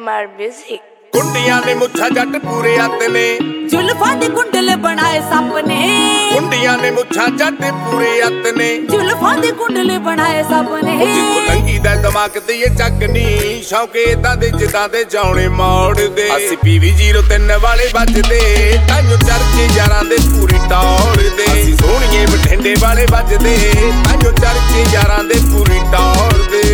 AMR Music। कुंडियां ने मुच्छा जट पूरे आते ने, जुल्फां दे कुंडल बनाए सप ने। कुंडियां ने मुच्छा जट पूरे आते ने, जुल्फां दे कुंडल बनाए सप ने। जिको लंगी दा दिमाग ते ये चकनी, शौके दा दे जिदा दे जाने मोड़ दे। ਅਸੀਂ PV 03 वाले बजदे, ताइयों चर्चे यारां दे पूरी टौर दे। ਅਸੀਂ ਸੋਹਣੀਏ ਬਠਿੰਡੇ वाले बजदे, ताइयों चर्चे यारां दे पूरी टौर दे।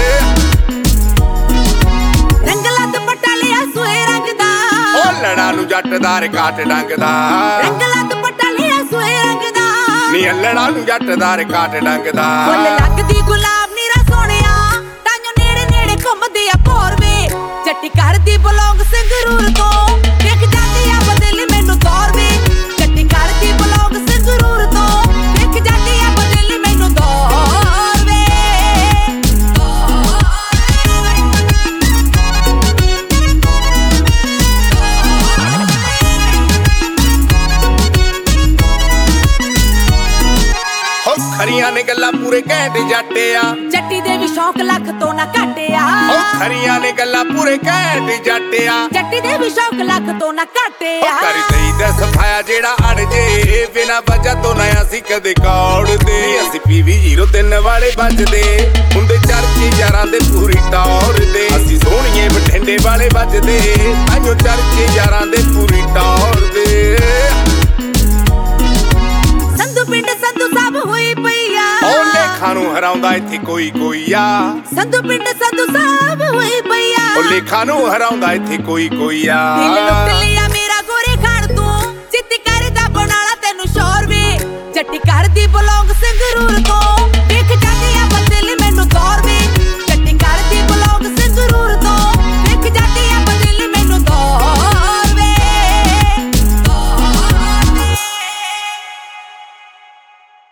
लड़ा नू जट दा रिकाट डंगदा, रंगला दुपट्टा लिया सोए रंगदा। नी लड़ा नू जट दा रिकाट डंगदा। फुੱਲ लगदी गुलाब नीरा सोहणिया, ताइयों नेड़े नेड़े घुमदी आ भौरवे। जट्टी करदी बिलोंग संगरूर तो, देख जाती आ बदल मैनू दौरवे। जट्टी करदी बिलोंग संगरूर तो, देख जाती आ बदल मैनू दौरवे। खरियां ने गल्लां पूरे घैंट जट आ, जट्टी दे भी शौक लख तो ना घट आ। खरियां ने गल्लां पूरे घैंट जट आ, जट्टी दे भी शौक लख तो ना घट आ। कर दई दा सफाया जेड़ा अड़ जे, बिना वजह तो ना असीं कदे कौड़ दे। ਅਸੀਂ PV 03 वाले बजदे, हुंदे चर्चे यारां दे पूरी टौर दे। ਅਸੀਂ ਸੋਹਣੀਏ ਬਠਿੰਡੇ वाले बजदे, ਤਾਈਓ चर्चे यारां दे पूरी टौर दे। संधू पिंड संधू साहब होई पईया, ਉਹ ਲੇਖਾਂ ਨੂੰ ਹਰਾਉਂਦਾ ਇੱਥੇ ਕੋਈ ਕੋਈ ਆ। संधू पिंड संधू साहब होई पईया। ਉਹ ਲੇਖਾਂ ਨੂੰ ਹਰਾਉਂਦਾ ਇੱਥੇ ਕੋਈ ਕੋਈ ਆ। दिल लुट लिया